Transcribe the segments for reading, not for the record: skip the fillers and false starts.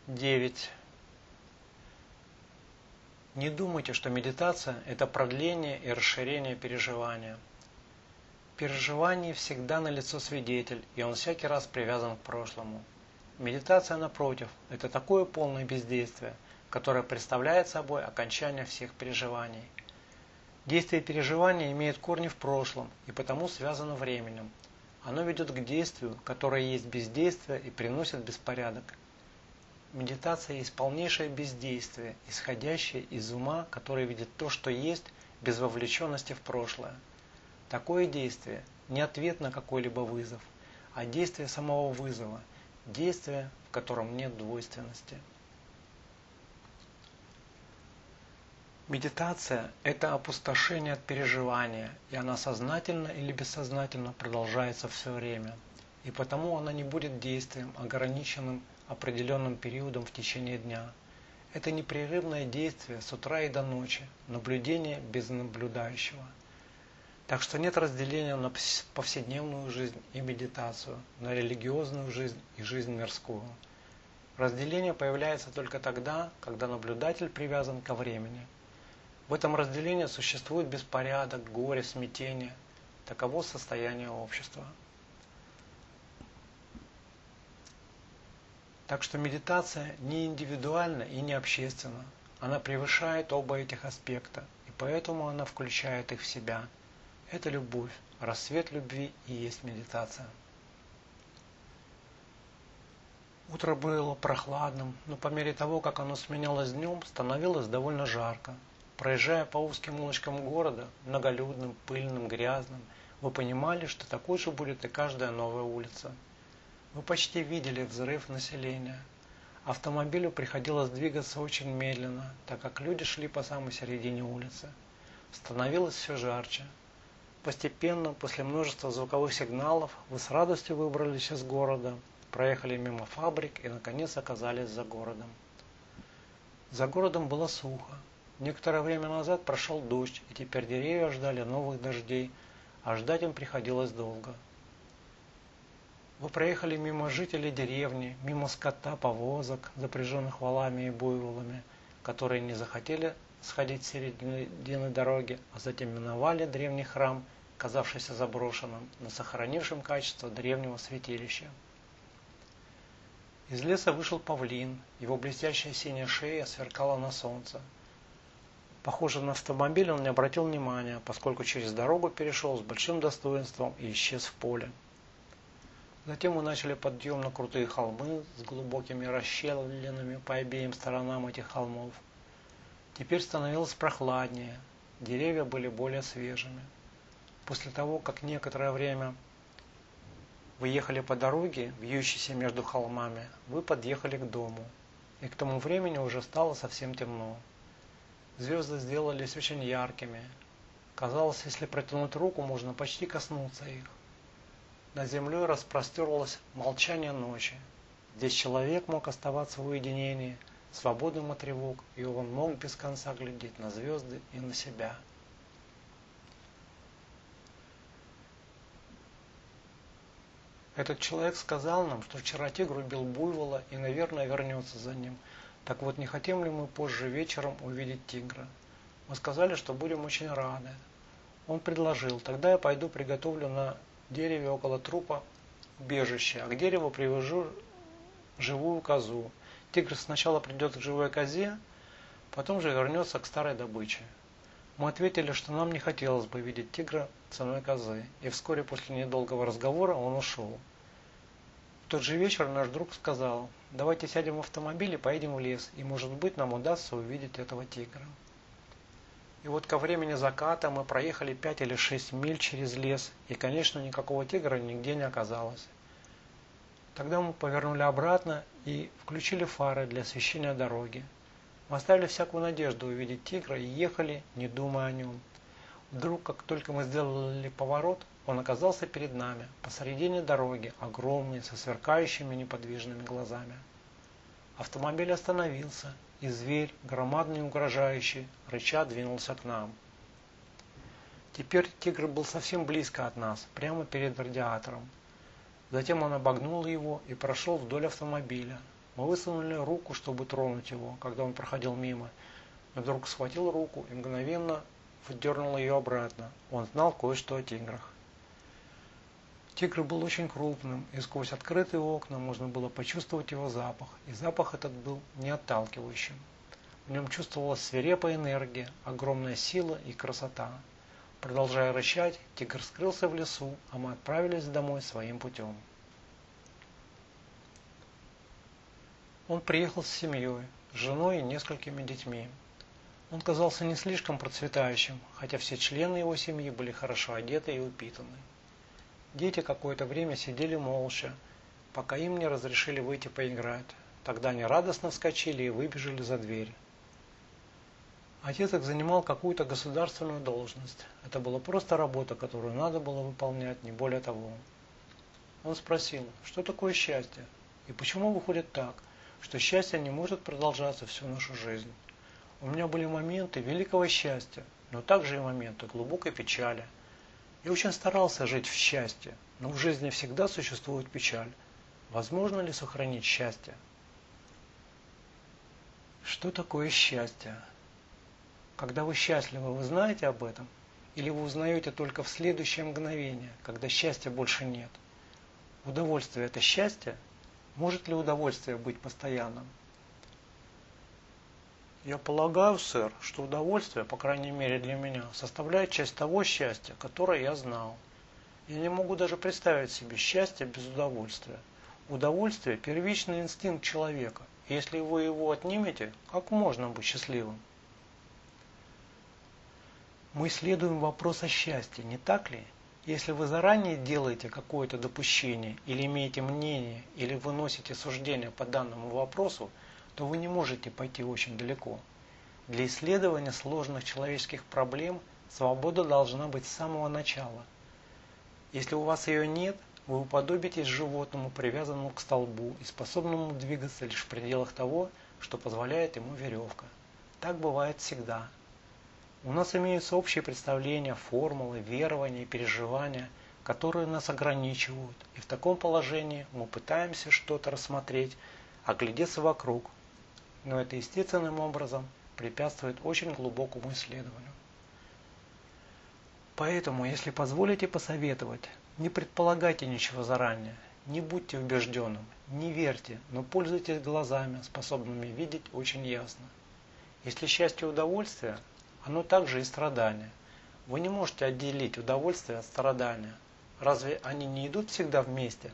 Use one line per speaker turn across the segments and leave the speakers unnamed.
9. Не думайте, что медитация – это продление и расширение переживания. В переживании всегда налицо свидетель, и он всякий раз привязан к прошлому. Медитация, напротив, это такое полное бездействие, которое представляет собой окончание всех переживаний. Действие переживания имеет корни в прошлом и потому связано временем. Оно ведет к действию, которое есть бездействие и приносит беспорядок. Медитация есть полнейшее бездействие, исходящее из ума, который видит то, что есть, без вовлеченности в прошлое. Такое действие не ответ на какой-либо вызов, а действие самого вызова, действие, в котором нет двойственности. Медитация – это опустошение от переживания, и она сознательно или бессознательно продолжается все время. И потому она не будет действием, ограниченным определенным периодом в течение дня. Это непрерывное действие с утра и до ночи, наблюдение без наблюдающего. Так что нет разделения на повседневную жизнь и медитацию, на религиозную жизнь и жизнь мирскую. Разделение появляется только тогда, когда наблюдатель привязан ко времени. В этом разделении существует беспорядок, горе, смятение. Таково состояние общества. Так что медитация не индивидуальна и не общественна. Она превышает оба этих аспекта, и поэтому она включает их в себя. Это любовь, рассвет любви и есть медитация. Утро было прохладным, но по мере того, как оно сменялось днем, становилось довольно жарко. Проезжая по узким улочкам города, многолюдным, пыльным, грязным, вы понимали, что такой же будет и каждая новая улица. Вы почти видели взрыв населения. Автомобилю приходилось двигаться очень медленно, так как люди шли по самой середине улицы. Становилось все жарче. Постепенно, после множества звуковых сигналов, вы с радостью выбрались из города, проехали мимо фабрик и, наконец, оказались за городом. За городом было сухо. Некоторое время назад прошел дождь, и теперь деревья ждали новых дождей, а ждать им приходилось долго. Вы проехали мимо жителей деревни, мимо скота, повозок, запряженных валами и буйволами, которые не захотели сходить с середины дороги, а затем миновали древний храм, казавшийся заброшенным, но сохранившим качество древнего святилища. Из леса вышел павлин, его блестящая синяя шея сверкала на солнце. Похоже на автомобиль, он не обратил внимания, поскольку через дорогу перешел с большим достоинством и исчез в поле. Затем мы начали подъем на крутые холмы с глубокими расщелинами по обеим сторонам этих холмов. Теперь становилось прохладнее, деревья были более свежими. После того, как некоторое время вы ехали по дороге, вьющейся между холмами, вы подъехали к дому, и к тому времени уже стало совсем темно. Звезды сделались очень яркими. Казалось, если протянуть руку, можно почти коснуться их. Над землей распростерлось молчание ночи. Здесь человек мог оставаться в уединении, свободным от тревог, и он мог без конца глядеть на звезды и на себя. Этот человек сказал нам, что вчера тигр убил буйвола и, наверное, вернется за ним. Так вот, не хотим ли мы позже вечером увидеть тигра? Мы сказали, что будем очень рады. Он предложил, тогда я пойду приготовлю на дереве около трупа убежище, а к дереву привяжу живую козу. Тигр сначала придет к живой козе, потом же вернется к старой добыче. Мы ответили, что нам не хотелось бы видеть тигра ценой козы, и вскоре после недолгого разговора он ушел. В тот же вечер наш друг сказал, давайте сядем в автомобиль и поедем в лес, и может быть нам удастся увидеть этого тигра. И вот ко времени заката мы проехали 5 или 6 миль через лес, и, конечно, никакого тигра нигде не оказалось. Тогда мы повернули обратно и включили фары для освещения дороги. Мы оставили всякую надежду увидеть тигра и ехали, не думая о нем. Вдруг, как только мы сделали поворот, он оказался перед нами, посередине дороги, огромный, со сверкающими неподвижными глазами. Автомобиль остановился, и зверь, громадный и угрожающий, рыча двинулся к нам. Теперь тигр был совсем близко от нас, прямо перед радиатором. Затем он обогнул его и прошел вдоль автомобиля. Мы высунули руку, чтобы тронуть его, когда он проходил мимо. Но вдруг схватил руку и мгновенно выдернул ее обратно. Он знал кое-что о тиграх. Тигр был очень крупным, и сквозь открытые окна можно было почувствовать его запах, и запах этот был не отталкивающим. В нем чувствовалась свирепая энергия, огромная сила и красота. Продолжая рычать, тигр скрылся в лесу, а мы отправились домой своим путем. Он приехал с семьей, с женой и несколькими детьми. Он казался не слишком процветающим, хотя все члены его семьи были хорошо одеты и упитаны. Дети какое-то время сидели молча, пока им не разрешили выйти поиграть. Тогда они радостно вскочили и выбежали за дверь. Отец их занимал какую-то государственную должность. Это была просто работа, которую надо было выполнять, не более того. Он спросил, что такое счастье, и почему выходит так, что счастье не может продолжаться всю нашу жизнь. У меня были моменты великого счастья, но также и моменты глубокой печали. Я очень старался жить в счастье, но в жизни всегда существует печаль. Возможно ли сохранить счастье? Что такое счастье? Когда вы счастливы, вы знаете об этом? Или вы узнаете только в следующее мгновение, когда счастья больше нет? Удовольствие – это счастье? Может ли удовольствие быть постоянным? Я полагаю, сэр, что удовольствие, по крайней мере для меня, составляет часть того счастья, которое я знал. Я не могу даже представить себе счастье без удовольствия. Удовольствие – первичный инстинкт человека. Если вы его отнимете, как можно быть счастливым? Мы исследуем вопрос о счастье, не так ли? Если вы заранее делаете какое-то допущение, или имеете мнение, или выносите суждение по данному вопросу, то вы не можете пойти очень далеко. Для исследования сложных человеческих проблем свобода должна быть с самого начала. Если у вас ее нет, вы уподобитесь животному, привязанному к столбу и способному двигаться лишь в пределах того, что позволяет ему веревка. Так бывает всегда. У нас имеются общие представления, формулы, верования и переживания, которые нас ограничивают, и в таком положении мы пытаемся что-то рассмотреть, оглядеться вокруг, но это естественным образом препятствует очень глубокому исследованию. Поэтому, если позволите посоветовать, не предполагайте ничего заранее, не будьте убежденным, не верьте, но пользуйтесь глазами, способными видеть очень ясно. Если счастье и удовольствие, оно также и страдание. Вы не можете отделить удовольствие от страдания. Разве они не идут всегда вместе?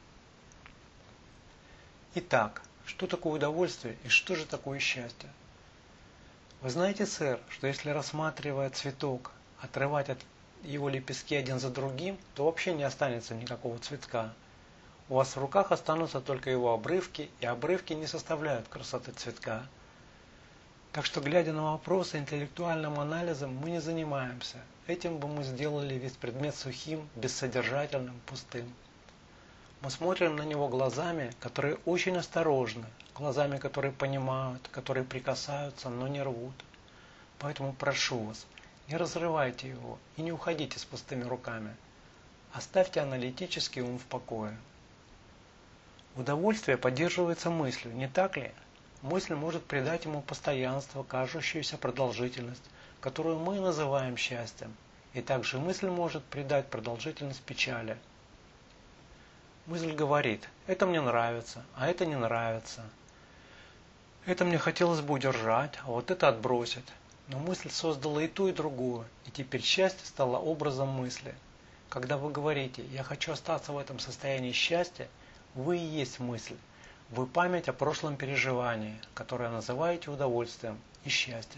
Итак, что такое удовольствие и что же такое счастье? Вы знаете, сэр, что если, рассматривая цветок, отрывать от его лепестки один за другим, то вообще не останется никакого цветка. У вас в руках останутся только его обрывки, и обрывки не составляют красоты цветка. Так что, глядя на вопросы интеллектуальным анализом, мы не занимаемся. Этим бы мы сделали весь предмет сухим, бессодержательным, пустым. Мы смотрим на него глазами, которые очень осторожны, глазами, которые понимают, которые прикасаются, но не рвут. Поэтому прошу вас, не разрывайте его и не уходите с пустыми руками. Оставьте аналитический ум в покое. Удовольствие поддерживается мыслью, не так ли? Мысль может придать ему постоянство, кажущуюся продолжительность, которую мы называем счастьем. И также мысль может придать продолжительность печали. Мысль говорит, это мне нравится, а это не нравится. Это мне хотелось бы удержать, а вот это отбросить. Но мысль создала и то, и другое, и теперь счастье стало образом мысли. Когда вы говорите «я хочу остаться в этом состоянии счастья», вы и есть мысль. Вы память о прошлом переживании, которое называете удовольствием и счастьем.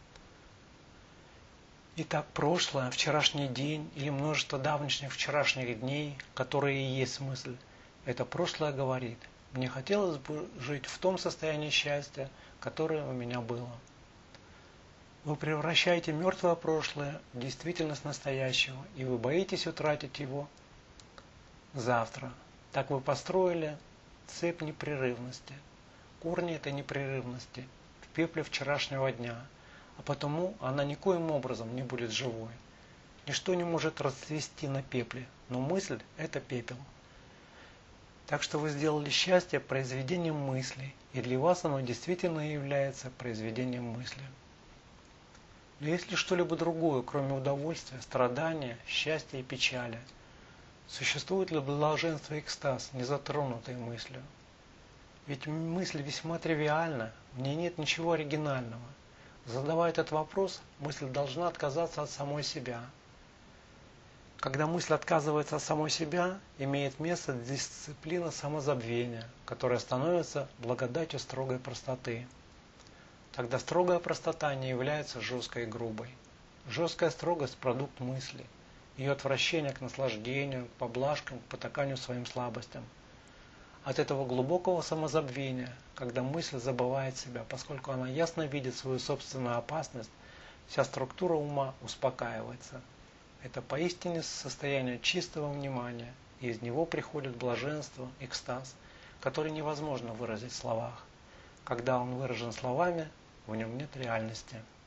Итак, прошлое, вчерашний день или множество давнишних вчерашних дней, которые и есть мысль, это прошлое говорит, мне хотелось бы жить в том состоянии счастья, которое у меня было. Вы превращаете мертвое прошлое в действительность настоящего, и вы боитесь утратить его завтра. Так вы построили цепь непрерывности, корни этой непрерывности в пепле вчерашнего дня, а потому она никоим образом не будет живой. Ничто не может расцвести на пепле, но мысль – это пепел. Так что вы сделали счастье произведением мысли, и для вас оно действительно является произведением мысли. Но есть ли что-либо другое, кроме удовольствия, страдания, счастья и печали? Существует ли блаженство и экстаз, не затронутые мыслью? Ведь мысль весьма тривиальна, в ней нет ничего оригинального. Задавая этот вопрос, мысль должна отказаться от самой себя. Когда мысль отказывается от самой себя, имеет место дисциплина самозабвения, которая становится благодатью строгой простоты. Тогда строгая простота не является жесткой и грубой. Жесткая строгость – продукт мысли, ее отвращение к наслаждению, к поблажкам, к потаканию своим слабостям. От этого глубокого самозабвения, когда мысль забывает себя, поскольку она ясно видит свою собственную опасность, вся структура ума успокаивается. Это поистине состояние чистого внимания, и из него приходит блаженство, экстаз, который невозможно выразить в словах. Когда он выражен словами, в нем нет реальности.